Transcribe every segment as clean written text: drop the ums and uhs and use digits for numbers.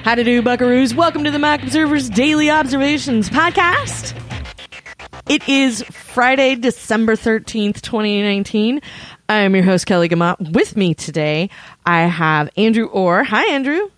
How to do, buckaroos? Welcome to the Mac Observer's Daily Observations podcast. It is Friday, December 13th, 2019. I am your host, Kelly Gamat. With me today, I have Andrew Orr. Hi, Andrew.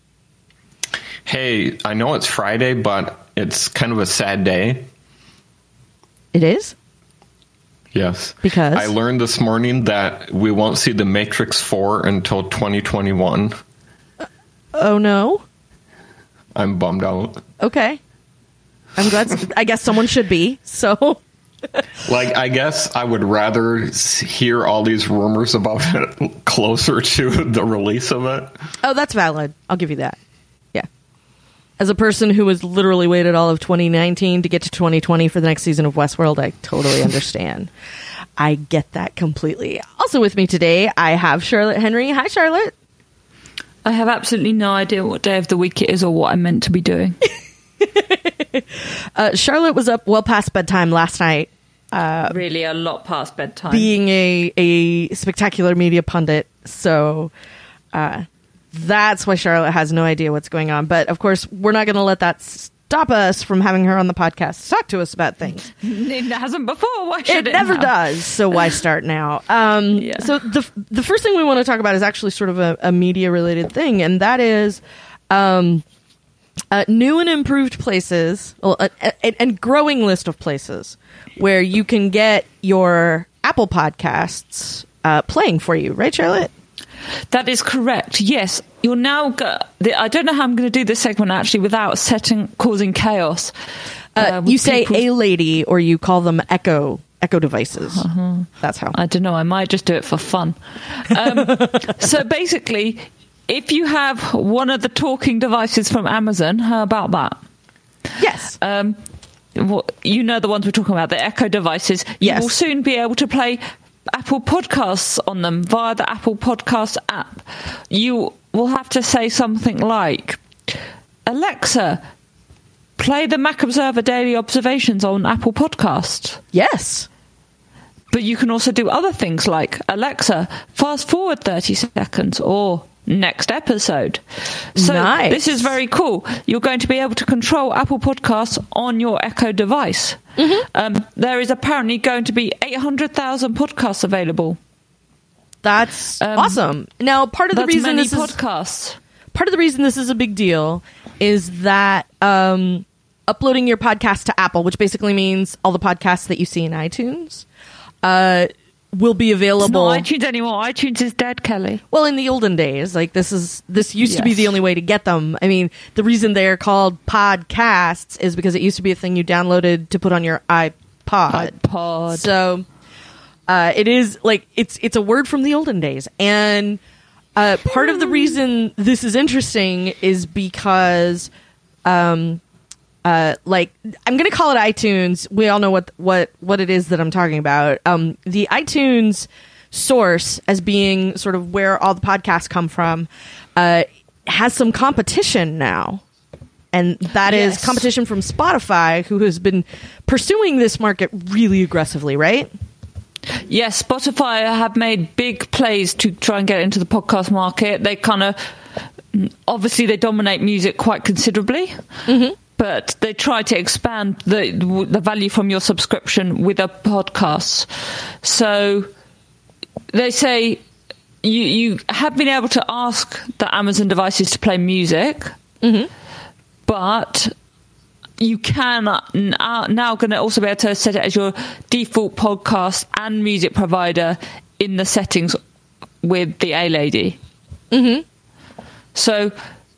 Hey, I know it's Friday, but it's kind of a sad day. It is? Yes. Because? I learned this morning that we won't see The Matrix 4 until 2021. Oh, no. I'm bummed out. Okay. I'm glad. I guess someone should be, so. Like, I guess I would rather hear all these rumors about it closer to the release of it. Oh, that's valid. I'll give you that. Yeah. As a person who has literally waited all of 2019 to get to 2020 for the next season of Westworld, I totally understand. I get that completely. Also with me today, I have Charlotte Henry. Hi, Charlotte. I have absolutely no idea what day of the week it is or what I'm meant to be doing. Charlotte was up well past bedtime last night. Really a lot past bedtime. Being a spectacular media pundit. So that's why Charlotte has no idea what's going on. But, of course, we're not going to let that stop us from having her on the podcast to talk to us about things. It hasn't before. Why should it? It never now? does. So why start now? Yeah. So the first thing we want to talk about is actually sort of a media-related thing, and that is new and improved places, and growing list of places where you can get your Apple Podcasts playing for you. Right, Charlotte? That is correct. Yes. You're now... I don't know how I'm going to do this segment, actually, without causing chaos. You say a lady, or you call them Echo devices. Uh-huh. That's how. I don't know. I might just do it for fun. So basically, if you have one of the talking devices from Amazon, how about that? Yes. You know the ones we're talking about, the Echo devices. Yes. You will soon be able to play Apple Podcasts on them via the Apple Podcast app. You will have to say something like, Alexa, play the Mac Observer Daily Observations on Apple Podcasts. Yes. But you can also do other things like, Alexa, fast forward 30 seconds, or next episode. So nice. This is very cool. You're going to be able to control Apple Podcasts on your Echo device. Mm-hmm. There is apparently going to be 800,000 podcasts available. That's awesome. Now, part of the reason this is a big deal is that uploading your podcast to Apple, which basically means all the podcasts that you see in iTunes, will be available. It's not iTunes anymore. iTunes is dead, Kelly. Well, in the olden days, like this used to be the only way to get them. I mean, the reason they're called podcasts is because it used to be a thing you downloaded to put on your iPod. So it is like it's a word from the olden days, and part of the reason this is interesting is because like I'm going to call it iTunes. We all know what it is that I'm talking about. The iTunes source, as being sort of where all the podcasts come from, has some competition now. And that is competition from Spotify, who has been pursuing this market really aggressively, right? Yes, Spotify have made big plays to try and get into the podcast market. They kind of, obviously they dominate music quite considerably. Mm-hmm. But they try to expand the value from your subscription with a podcast. So they say you have been able to ask the Amazon devices to play music, mm-hmm. but you can now going to also be able to set it as your default podcast and music provider in the settings with the A-Lady. Mm-hmm. So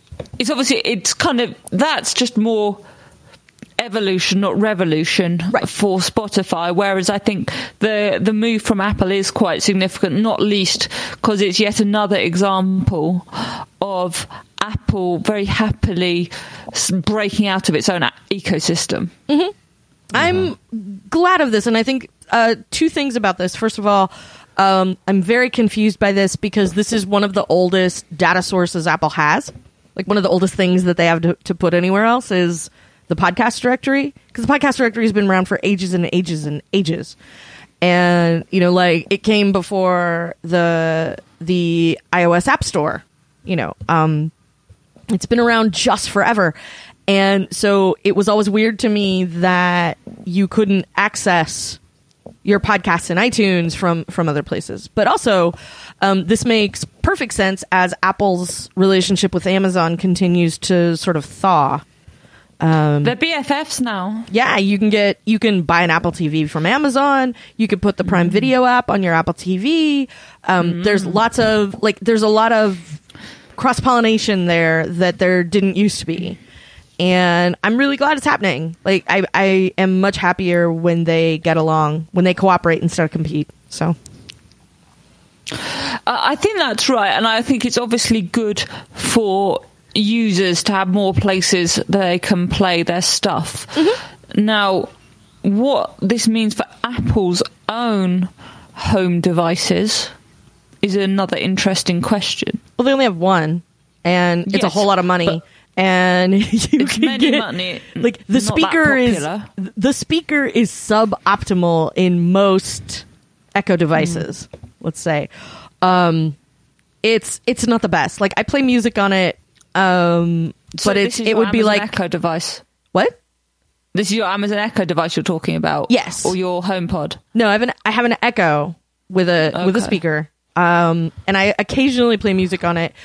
that's just more evolution, not revolution, right, for Spotify, whereas I think the move from Apple is quite significant, not least because it's yet another example of Apple very happily breaking out of its own ecosystem. Mm-hmm. I'm glad of this, and I think two things about this. First of all, I'm very confused by this because this is one of the oldest data sources Apple has. Like, one of the oldest things that they have to put anywhere else is the podcast directory, because the podcast directory has been around for ages and ages and ages. And, you know, like, it came before the iOS App Store, you know. It's been around just forever. And so it was always weird to me that you couldn't access your podcasts in iTunes from other places. But also, this makes perfect sense as Apple's relationship with Amazon continues to sort of thaw. They're BFFs now. Yeah, you can buy an Apple TV from Amazon. You could put the Prime Video app on your Apple TV. There's a lot of cross-pollination there that there didn't used to be. And I'm really glad it's happening. Like, I am much happier when they get along, when they cooperate instead of compete. So, I think that's right, and I think it's obviously good for users to have more places they can play their stuff. Now, what this means for Apple's own home devices is another interesting question. Well, they only have one, and it's a whole lot of money. And you can get money, like the speaker is suboptimal in most Echo devices. Let's say it's not the best. Like, I play music on it, but it would be like Echo device. What? This is your Amazon Echo device you're talking about? Yes. Or your HomePod? No, I have an Echo with a speaker, and I occasionally play music on it.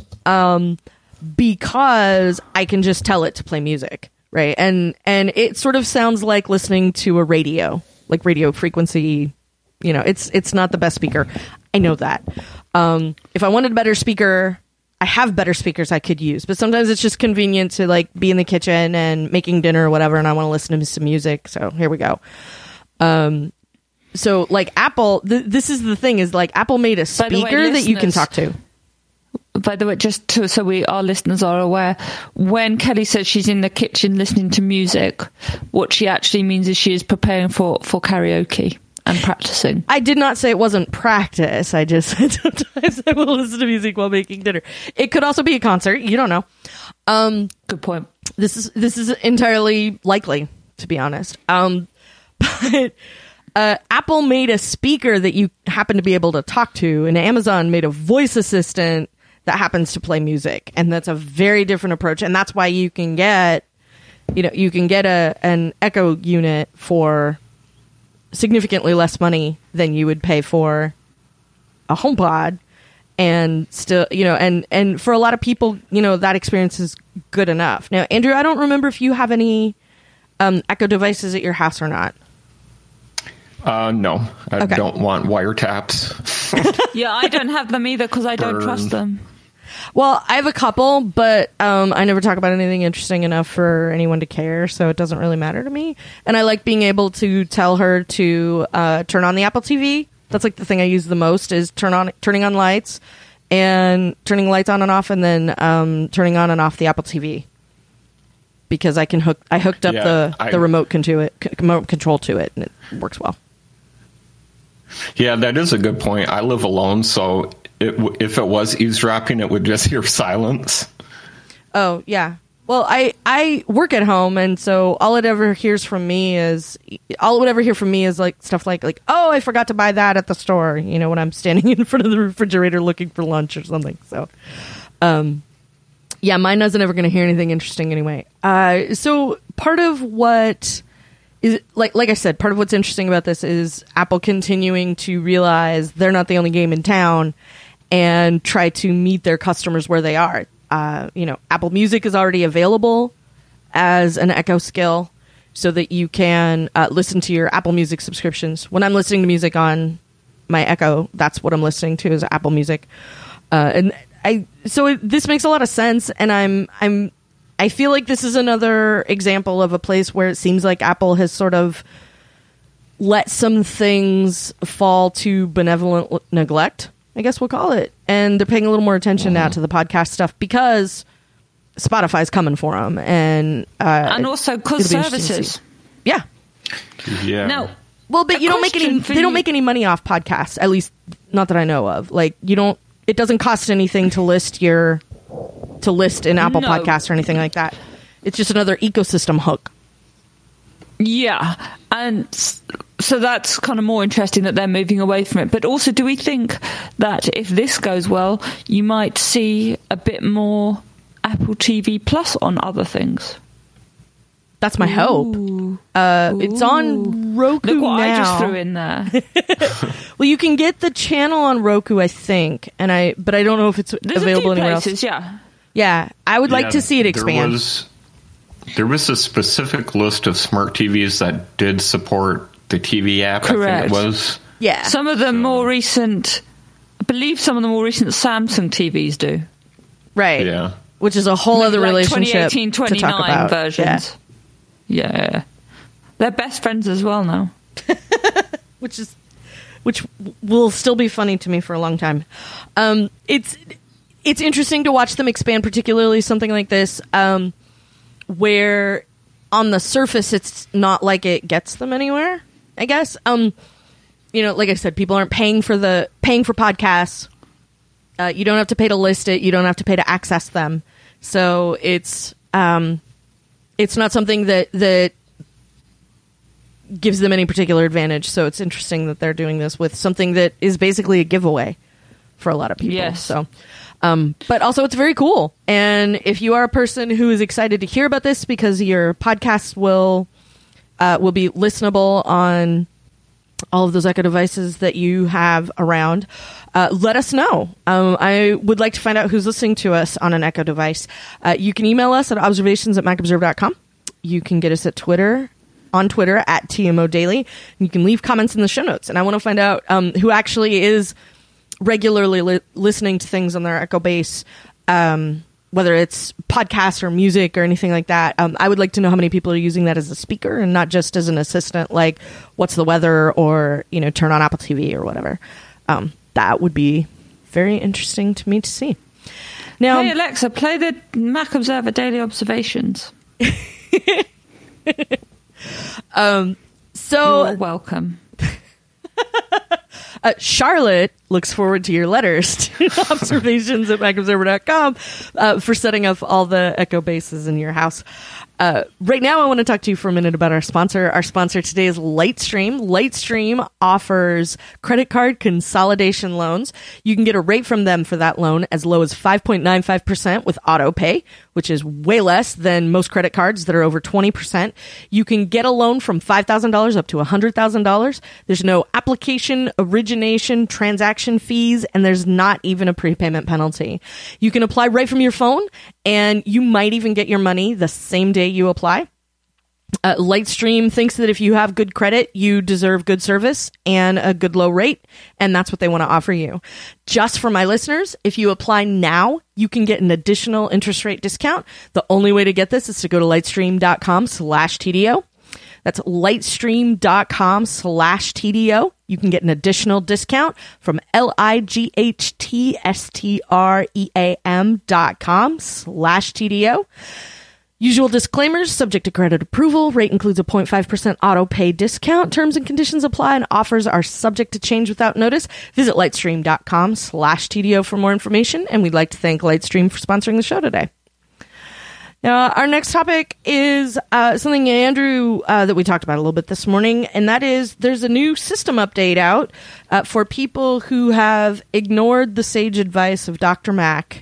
Because I can just tell it to play music, right? And it sort of sounds like listening to a radio, like radio frequency. You know, it's not the best speaker. I know that. If I wanted a better speaker, I have better speakers I could use. But sometimes it's just convenient to like be in the kitchen and making dinner or whatever, and I want to listen to some music. So here we go. So like Apple, this is the thing, is like Apple made a speaker that you can talk to. By the way, our listeners are aware, when Kelly says she's in the kitchen listening to music, what she actually means is she is preparing for karaoke and practicing. I did not say it wasn't practice. I just said sometimes I will listen to music while making dinner. It could also be a concert. You don't know. Good point. This is entirely likely, to be honest. But Apple made a speaker that you happen to be able to talk to, and Amazon made a voice assistant that happens to play music, and that's a very different approach. And that's why you can get an Echo unit for significantly less money than you would pay for a HomePod, and still, and for a lot of people, that experience is good enough. Now, Andrew, I don't remember if you have any Echo devices at your house or not. No, I don't want wiretaps. Yeah, I don't have them either because I don't trust them. Well, I have a couple, but I never talk about anything interesting enough for anyone to care, so it doesn't really matter to me. And I like being able to tell her to turn on the Apple TV. That's like the thing I use the most, is turning on lights and turning lights on and off, and then turning on and off the Apple TV. Because I hooked up the remote control to it, and it works well. Yeah, that is a good point. I live alone, so if it was eavesdropping, it would just hear silence. Oh, yeah. Well, I work at home, and so all it would ever hear from me is like stuff like, oh, I forgot to buy that at the store, when I'm standing in front of the refrigerator looking for lunch or something. So, yeah, mine isn't ever going to hear anything interesting anyway. So part of what is, like I said, part of what's interesting about this is Apple continuing to realize they're not the only game in town and try to meet their customers where they are. Apple Music is already available as an Echo skill so that you can listen to your Apple Music subscriptions. When I'm listening to music on my Echo, that's what I'm listening to, is Apple Music. This makes a lot of sense, and I feel like this is another example of a place where it seems like Apple has sort of let some things fall to benevolent neglect, I guess we'll call it. And they're paying a little more attention now to the podcast stuff because Spotify's coming for them, and also because services. Yeah. Now, well, but they don't make any money off podcasts, at least not that I know of. Like, it doesn't cost anything to list in Apple Podcasts or anything like that. It's just another ecosystem hook. Yeah, and so that's kind of more interesting that they're moving away from it. But also, do we think that if this goes well, you might see a bit more Apple TV Plus on other things. That's my hope. It's on Roku Look what now. I just threw in there. Well, you can get the channel on Roku, I think, but I don't know if it's available anywhere else. Yeah, I would like to see it expand. There was a specific list of smart TVs that did support the TV app. Correct. I think it was. Yeah. Some of the more recent, I believe some of the more recent Samsung TVs do. Right. Yeah. Which is a whole other relationship 2018, to talk 29 about. versions. Yeah. They're best friends as well now. Which will still be funny to me for a long time. It's interesting to watch them expand, particularly something like this, where on the surface it's not like it gets them anywhere, I guess. Like I said, people aren't paying for podcasts. You don't have to pay to list it. You don't have to pay to access them. So it's not something that gives them any particular advantage. So it's interesting that they're doing this with something that is basically a giveaway for a lot of people. Yes. So, but also it's very cool. And if you are a person who is excited to hear about this because your podcast will be listenable on all of those Echo devices that you have around, let us know. I would like to find out who's listening to us on an Echo device. You can email us at observations@macobserver.com. You can get us on Twitter at TMO Daily. You can leave comments in the show notes. And I want to find out who actually is regularly listening to things on their Echo Base, whether it's podcasts or music or anything like that. I would like to know how many people are using that as a speaker and not just as an assistant, like what's the weather or, turn on Apple TV or whatever. That would be very interesting to me to see. Now, hey Alexa, play the Mac Observer Daily Observations. So you're welcome. Charlotte looks forward to your letters to observations@macobserver.com for setting up all the Echo bases in your house. Right now, I want to talk to you for a minute about our sponsor. Our sponsor today is Lightstream. Lightstream offers credit card consolidation loans. You can get a rate from them for that loan as low as 5.95% with auto pay, which is way less than most credit cards that are over 20%. You can get a loan from $5,000 up to $100,000. There's no application, origination, transaction fees, and there's not even a prepayment penalty. You can apply right from your phone, and you might even get your money the same day you apply. Lightstream thinks that if you have good credit, you deserve good service and a good low rate, and that's what they want to offer you. Just for my listeners, if you apply now, you can get an additional interest rate discount. The only way to get this is to go to lightstream.com/TDO. That's lightstream.com/TDO. You can get an additional discount from lightstream.com/TDO. Usual disclaimers, subject to credit approval. Rate includes a 0.5% auto pay discount. Terms and conditions apply and offers are subject to change without notice. Visit lightstream.com/TDO for more information. And we'd like to thank Lightstream for sponsoring the show today. Now, our next topic is something, Andrew, that we talked about a little bit this morning, and that is there's a new system update out for people who have ignored the sage advice of Dr. Mac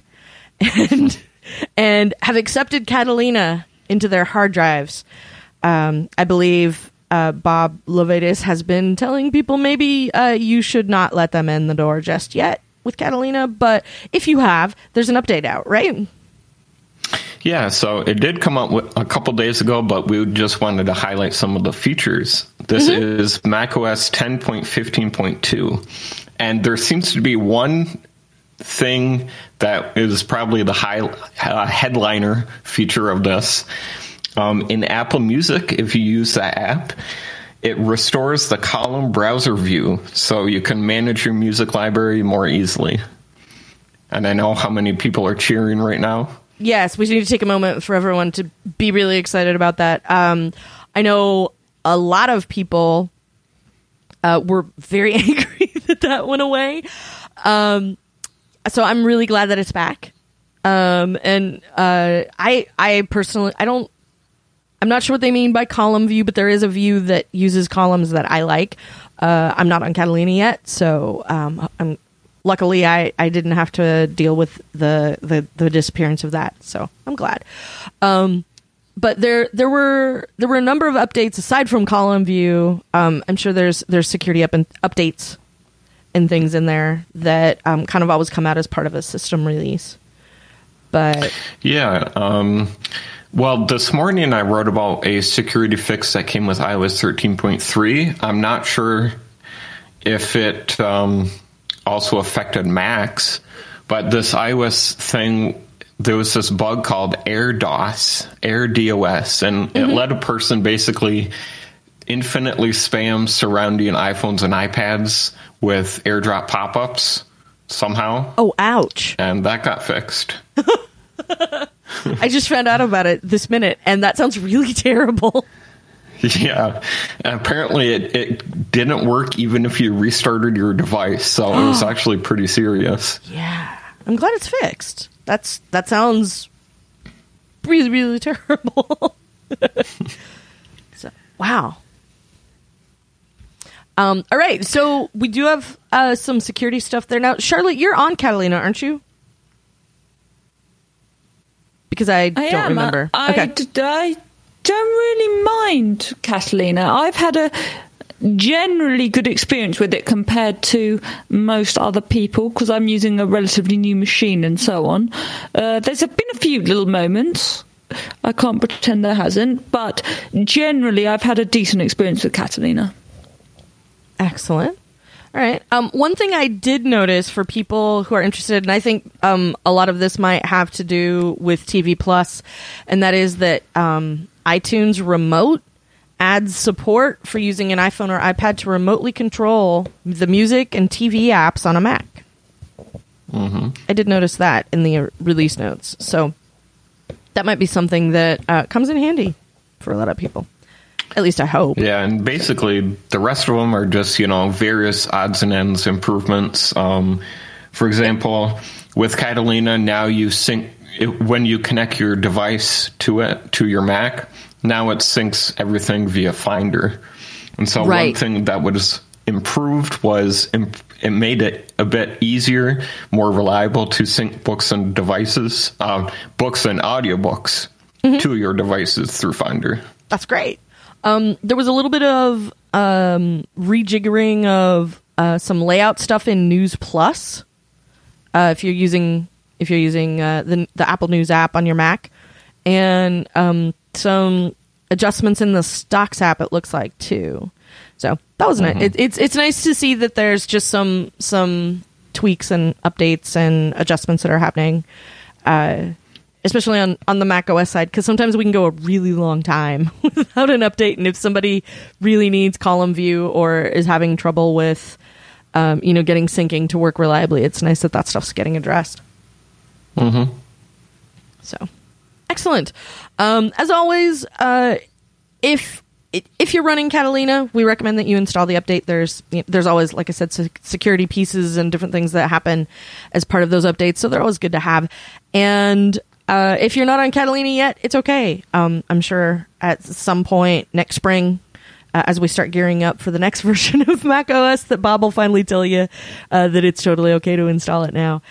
and have accepted Catalina into their hard drives. I believe Bob Lovatis has been telling people maybe you should not let them in the door just yet with Catalina, but if you have, there's an update out, right? Yeah, so it did come up a couple days ago, but we just wanted to highlight some of the features. This is macOS 10.15.2, and there seems to be one thing that is probably the headliner feature of this. In Apple Music, if you use that app, it restores the column browser view, so you can manage your music library more easily. And I know how many people are cheering right now. Yes, we need to take a moment for everyone to be really excited about that. I know a lot of people were very angry that went away. So I'm really glad that it's back. I personally, I'm not sure what they mean by column view, but there is a view that uses columns that I like. I'm not on Catalina yet, so I'm luckily I didn't have to deal with the disappearance of that, so I'm glad. But there were a number of updates aside from column view. I'm sure there's security updates and things in there that kind of always come out as part of a system release. But yeah, well, this morning I wrote about a security fix that came with iOS 13.3. I'm not sure if it also affected Macs, but this iOS thing, there was this bug called AirDOS, and it let a person basically infinitely spam surrounding iPhones and iPads with AirDrop pop-ups somehow. Oh, ouch. And that got fixed. I just found out about it this minute, and that sounds really terrible. Yeah. And apparently it didn't work even if you restarted your device, so it was actually pretty serious. Yeah. I'm glad it's fixed. That sounds really, really terrible. So, wow. All right, so we do have some security stuff there now. Charlotte, you're on Catalina, aren't you? Because I don't remember. I don't really mind Catalina. I've had a generally good experience with it compared to most other people because I'm using a relatively new machine and so on. There's been a few little moments. I can't pretend there hasn't, but generally I've had a decent experience with Catalina. Excellent. All right. One thing I did notice for people who are interested, and I think a lot of this might have to do with TV Plus, and that is that iTunes Remote adds support for using an iPhone or iPad to remotely control the music and TV apps on a Mac. Mm-hmm. I did notice that in the release notes. So that might be something that comes in handy for a lot of people. At least I hope. Yeah, and basically the rest of them are just, various odds and ends improvements. For example, with Catalina, now you sync when you connect your device to your Mac. Now it syncs everything via Finder. And so one thing that was improved was it made it a bit easier, more reliable to sync books and devices, books and audiobooks to your devices through Finder. That's great. There was a little bit of rejiggering of some layout stuff in News Plus. If you're using the Apple News app on your Mac, and some adjustments in the Stocks app, it looks like too. So that was nice. It's nice to see that there's just some tweaks and updates and adjustments that are happening. Especially on the Mac OS side, because sometimes we can go a really long time without an update. And if somebody really needs column view or is having trouble with, getting syncing to work reliably, it's nice that stuff's getting addressed. Mm-hmm. So, excellent. As always, if you're running Catalina, we recommend that you install the update. There's always, like I said, security pieces and different things that happen as part of those updates, so they're always good to have. And if you're not on Catalina yet, it's okay. I'm sure at some point next spring, as we start gearing up for the next version of Mac OS, that Bob will finally tell you that it's totally okay to install it now.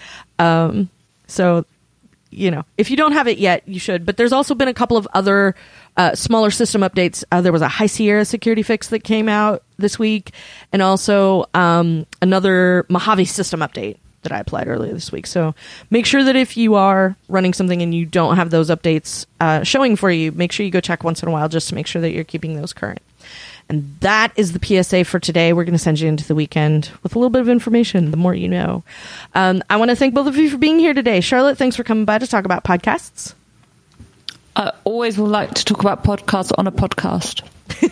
So, if you don't have it yet, you should. But there's also been a couple of other smaller system updates. There was a High Sierra security fix that came out this week, and also another Mojave system update that I applied earlier this week. So make sure that if you are running something and you don't have those updates showing for you, make sure you go check once in a while just to make sure that you're keeping those current. And that is the PSA for today. We're going to send you into the weekend with a little bit of information, the more you know. I want to thank both of you for being here today. Charlotte, thanks for coming by to talk about podcasts. I always would like to talk about podcasts on a podcast.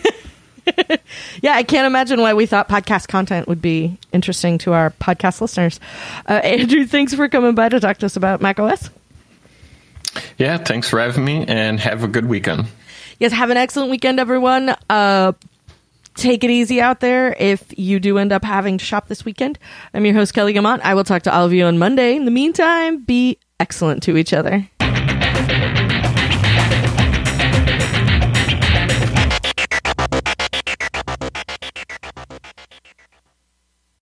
Yeah, I can't imagine why we thought podcast content would be interesting to our podcast listeners. Andrew, thanks for coming by to talk to us about macOS. Yeah, thanks for having me, and have a good weekend. Yes, have an excellent weekend, everyone. Take it easy out there if you do end up having to shop this weekend. I'm your host, Kelly Guimont. I will talk to all of you on Monday. In the meantime, be excellent to each other.